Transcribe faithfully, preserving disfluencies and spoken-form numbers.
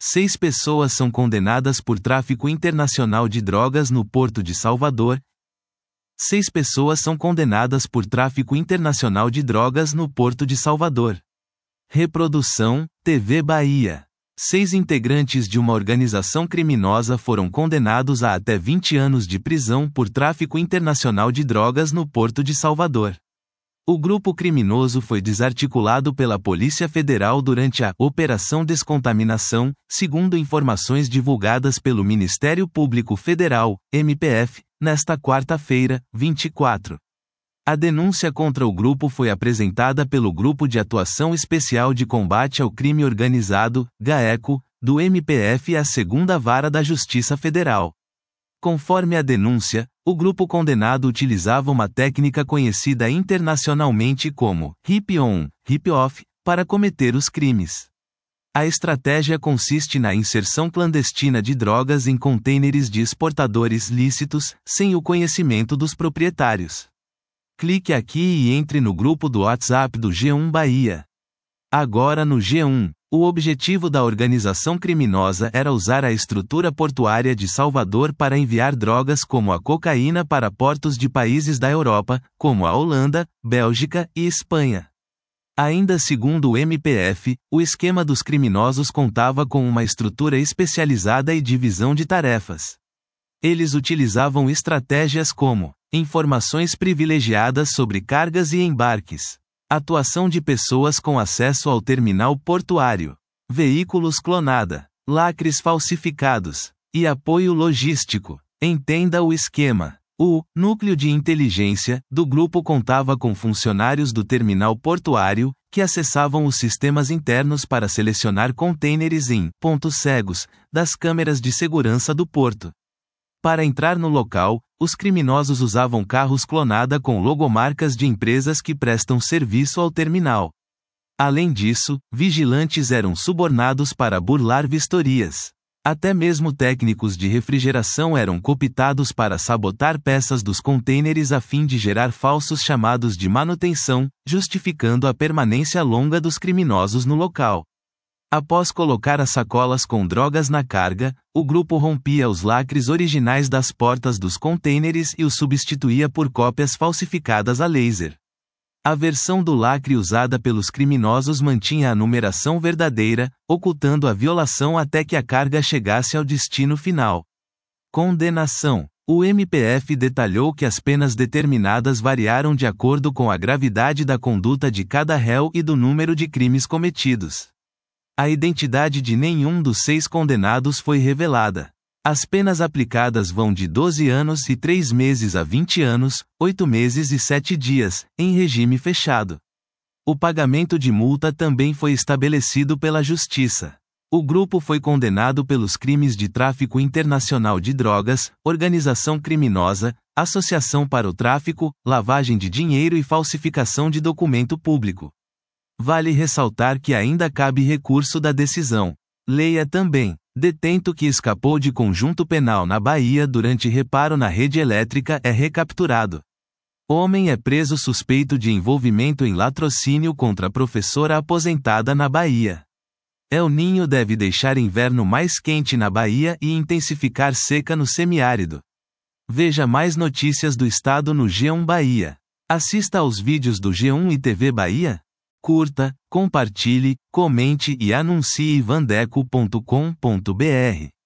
Seis pessoas são condenadas por tráfico internacional de drogas no Porto de Salvador. Seis pessoas são condenadas por tráfico internacional de drogas no Porto de Salvador. Reprodução, T V Bahia. Seis integrantes de uma organização criminosa foram condenados a até vinte anos de prisão por tráfico internacional de drogas no Porto de Salvador. O grupo criminoso foi desarticulado pela Polícia Federal durante a Operação Descontaminação, segundo informações divulgadas pelo Ministério Público Federal, M P F, nesta quarta-feira, vinte e quatro. A denúncia contra o grupo foi apresentada pelo Grupo de Atuação Especial de Combate ao Crime Organizado, GAECO, do M P F e a Segunda Vara da Justiça Federal. Conforme a denúncia, o grupo condenado utilizava uma técnica conhecida internacionalmente como hip-on, hip-off, para cometer os crimes. A estratégia consiste na inserção clandestina de drogas em contêineres de exportadores lícitos, sem o conhecimento dos proprietários. Clique aqui e entre no grupo do WhatsApp do G um Bahia. Agora no G um, o objetivo da organização criminosa era usar a estrutura portuária de Salvador para enviar drogas como a cocaína para portos de países da Europa, como a Holanda, Bélgica e Espanha. Ainda segundo o M P F, o esquema dos criminosos contava com uma estrutura especializada e divisão de tarefas. Eles utilizavam estratégias como informações privilegiadas sobre cargas e embarques, atuação de pessoas com acesso ao terminal portuário, veículos clonada, lacres falsificados, e apoio logístico. Entenda o esquema. O núcleo de inteligência do grupo contava com funcionários do terminal portuário, que acessavam os sistemas internos para selecionar contêineres em pontos cegos das câmeras de segurança do porto. Para entrar no local, os criminosos usavam carros clonada com logomarcas de empresas que prestam serviço ao terminal. Além disso, vigilantes eram subornados para burlar vistorias. Até mesmo técnicos de refrigeração eram cooptados para sabotar peças dos contêineres a fim de gerar falsos chamados de manutenção, justificando a permanência longa dos criminosos no local. Após colocar as sacolas com drogas na carga, o grupo rompia os lacres originais das portas dos contêineres e os substituía por cópias falsificadas a laser. A versão do lacre usada pelos criminosos mantinha a numeração verdadeira, ocultando a violação até que a carga chegasse ao destino final. Condenação. O M P F detalhou que as penas determinadas variaram de acordo com a gravidade da conduta de cada réu e do número de crimes cometidos. A identidade de nenhum dos seis condenados foi revelada. As penas aplicadas vão de doze anos e três meses a vinte anos, oito meses e sete dias, em regime fechado. O pagamento de multa também foi estabelecido pela Justiça. O grupo foi condenado pelos crimes de tráfico internacional de drogas, organização criminosa, associação para o tráfico, lavagem de dinheiro e falsificação de documento público. Vale ressaltar que ainda cabe recurso da decisão. Leia também. Detento que escapou de conjunto penal na Bahia durante reparo na rede elétrica é recapturado. Homem é preso suspeito de envolvimento em latrocínio contra professora aposentada na Bahia. El Niño deve deixar inverno mais quente na Bahia e intensificar seca no semiárido. Veja mais notícias do estado no G um Bahia. Assista aos vídeos do G um e T V Bahia. Curta, compartilhe, comente e anuncie vandeco ponto com ponto br.